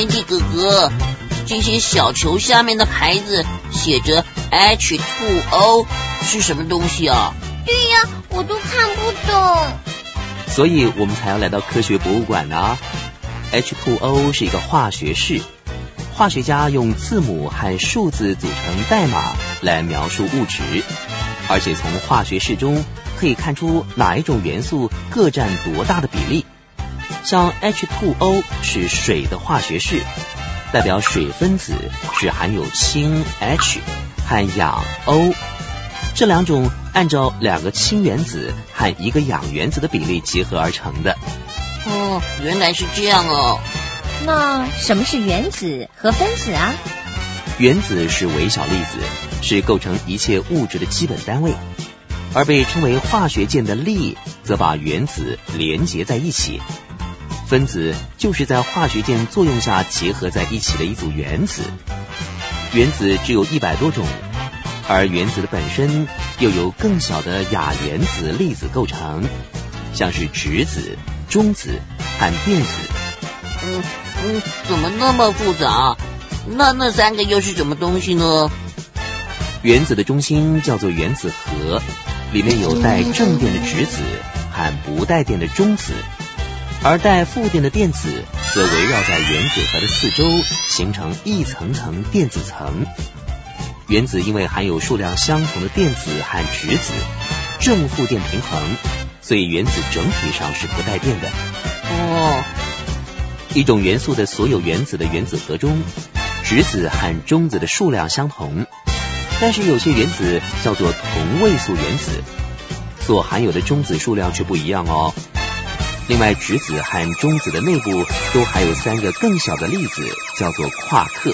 Andy 哥哥，这些小球下面的牌子写着 H2O 是什么东西啊？ 对呀，我都看不懂。 所以我们才要来到科学博物馆啊。H2O 是一个化学式，化学家用字母和数字组成代码来描述物质，而且从化学式中可以看出哪一种元素各占多大的比例。像 H2O 是水的化学式，代表水分子是含有氢 H 和氧 O 这两种按照2个氢原子和1个氧原子的比例结合而成的。 哦，原来是这样哦。 那什么是原子和分子啊？ 原子是微小粒子，是构成一切物质的基本单位，而被称为化学键的力则把原子连结在一起。分子就是在化学键作用下结合在一起的一组原子。原子只有100多种，而原子的本身又由更小的亚原子粒子构成，像是质子、中子和电子。 怎么那么复杂？那3个又是什么东西呢？ 原子的中心叫做原子核，里面有带正电的质子和不带电的中子，而带负电的电子则围绕在原子核的四周，形成一层层电子层。原子因为含有数量相同的电子和质子，正负电平衡，所以原子整体上是不带电的。一种元素的所有原子的原子核中，质子和中子的数量相同，但是有些原子叫做同位素原子，所含有的中子数量却不一样哦。另外，质子和中子的内部都还有3个更小的粒子，叫做夸克。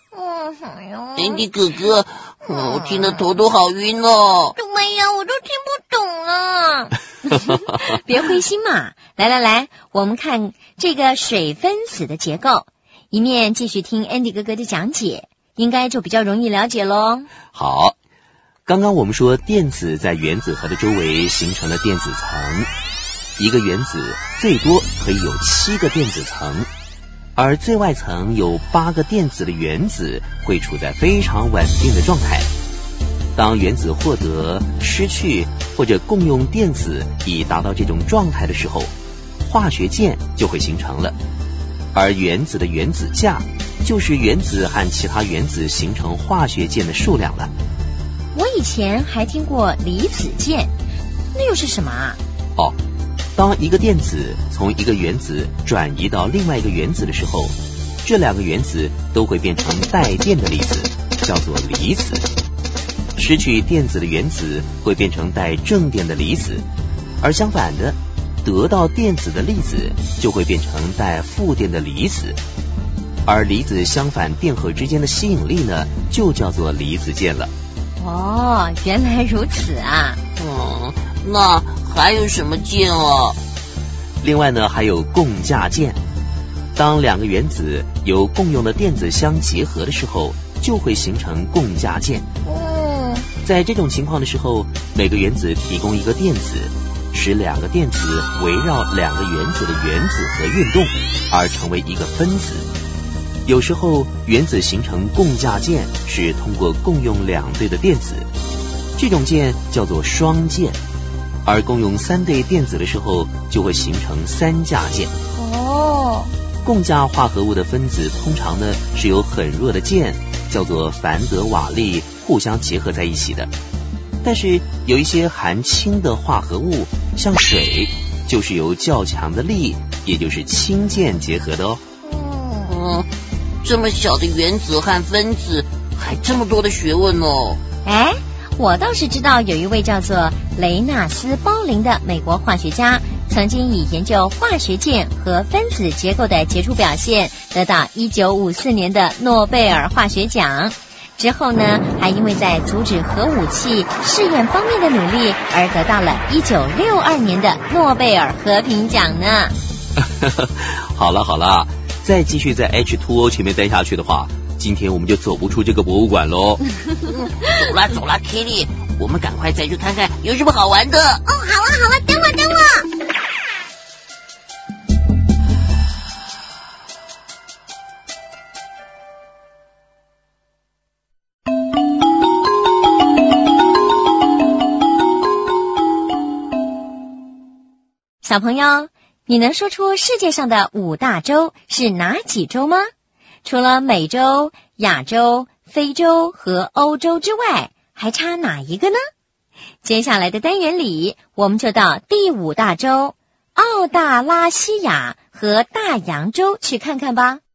Andy 哥哥，我听得头都好晕哦。 怎么样，我都听不懂了。 别灰心嘛，来，我们看这个水分子的结构，一面继续听 Andy 哥哥的讲解，应该就比较容易了解咯。 好，刚刚我们说电子在原子核的周围形成了电子层，一个原子最多可以有7个电子层，而最外层有8个电子的原子会处在非常稳定的状态。当原子获得、失去或者共用电子以达到这种状态的时候，化学键就会形成了。而原子的原子价就是原子和其他原子形成化学键的数量了。 我以前还听过离子键，那又是什么啊？ 当一个电子从一个原子转移到另外一个原子的时候，这2个原子都会变成带电的粒子，叫做离子。失去电子的原子会变成带正电的离子，而相反的，得到电子的粒子就会变成带负电的离子。而离子相反电荷之间的吸引力呢，就叫做离子键了。 原来如此啊。 那还有什么键哦？ 另外呢，还有共价键。当2个原子由共用的电子相结合的时候，就会形成共价键。在这种情况的时候，每个原子提供一个电子，使2个电子围绕2个原子的原子核运动，而成为一个分子。有时候原子形成共价键是通过共用2对的电子，这种键叫做双键，而共用3对电子的时候就会形成3价键。共价化合物的分子通常呢是由很弱的键，叫做凡德瓦利互相结合在一起的。但是有一些含氢的化合物，像水，就是由较强的力，也就是氢键结合的哦。 这么小的原子和分子，还这么多的学问哦。 我倒是知道有一位叫做雷纳斯·鲍林的美国化学家，曾经以研究化学键和分子结构的杰出表现，得到1954年的诺贝尔化学奖。之后呢，还因为在阻止核武器试验方面的努力，而得到了1962年的诺贝尔和平奖呢。 好了，再继续在 H2O 前面待下去的话，今天我们就走不出这个博物馆咯。 走啦 Kitty， 我们赶快再去看看有什么好玩的。 好了，等我。 小朋友，你能说出世界上的5大洲是哪几洲吗？除了美洲、亚洲、非洲和欧洲之外，还差哪一个呢？接下来的单元里，我们就到第5大洲澳大拉西亚和大洋洲去看看吧。